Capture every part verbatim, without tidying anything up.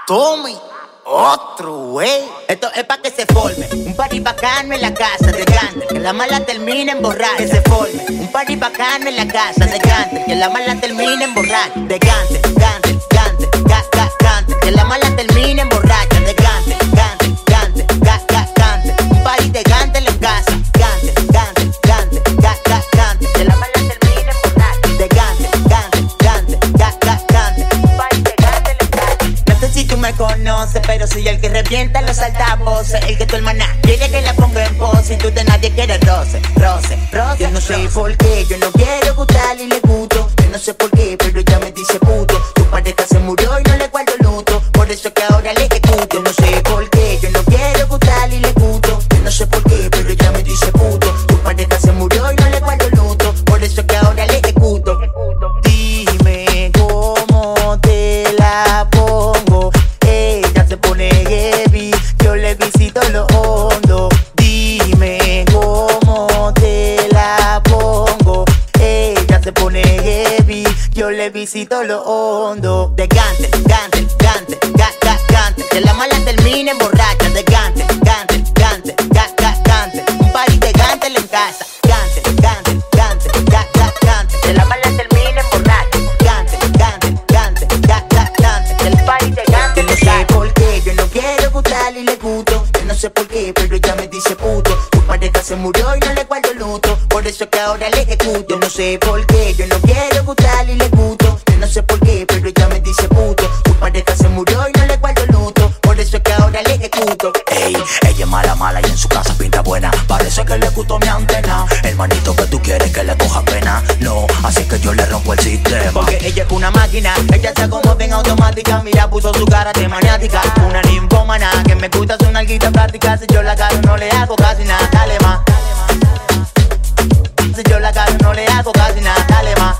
Tommy, otro wey. Esto es pa' que se forme un party bacano en la casa de Gante, que la mala termine en borrar. Que se forme un party bacano en la casa de Gante, que la mala termine en borrar. De Gante, Gante, Gante, ga, ga, Gante, que la mala termine en borracha. De Gante, Gante, Gante, ga, ga, Gante, un party de Gante en la casa. Gante, Gante, Gante, ga, ga, Gante, que la mala termine en borracha. De Gante, Gante, Gante, ga, ga, Gante, un party de Gante en la casa. No sé si tú me conoces, pero soy el que revienta los altavoces, el que tu hermana quiere que la ponga en pose, y tú de nadie quieres roce, roce, roce. Yo no sé por qué, yo no quiero gustarle y le gusto. Yo no sé por qué, pero ella me dice puto. Tu pareja se murió y no le guardo luto, por eso que ahora le ejecuto. Yo no sé por qué, yo no quiero gustarle y le gusto. Yo no sé por qué, pero ella me dice puto. Tu pareja se murió y no le guardo luto, por eso que ahora le ejecuto. Dime cómo te la pongo. Ella se pone heavy, yo le visito lo hondo. Dime cómo te la pongo. Ella se pone heavy, yo le visito lo hondo. De Gante, Gante, Gante, ga, ga, Gante, que la mala termine en borracha. De Gante, Gante, Gante, ga, ga, Gante, un party de Gante en casa. Gante, Gante, Gante, ga, ga, Gante, que la mala termine en borracha. Gante, Gante, Gante, ga, ga, Gante, que el party de Gante en casa. Yo no sé por qué, yo no quiero gustarle y le gusto. Yo no sé por qué, pero ella me dice puto. Tu pareja se murió y no le guardo luto, por eso que ahora le ejecuto. Yo no sé por qué, yo no quiero gustarle y le gusto. Yo no sé por qué, pero ella me dice puto. Tu pareja se murió y no le guardo luto, por eso que ahora le ejecuto. Ey, ella es mala, mala y en su casa pinta buena. Parece que le gustó mi antena. Hermanito, que tú quieres que le coja pena. No, así que yo le rompo el sistema. Porque ella es una máquina, ella se acomoda en automática. Mira, puso su cara de maniática. Una ninfómana que me gusta su nalguita práctica. Si yo la agarro no le hago casi nada, dale más. Si yo la agarro no le hago casi nada, dale más.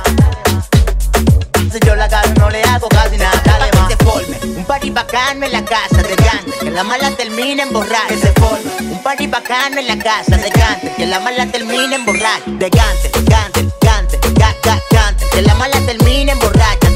Si yo la agarro no le hago casi nada, dale más. Que se forme un party bacano en la casa de Gante, que la mala termine en borrar. Que se forme un party bacano en la casa de Gante, que la mala termine en borrar. De Gante, Gante, Gante, ga, ga, Gante, que la mala termine en borracha.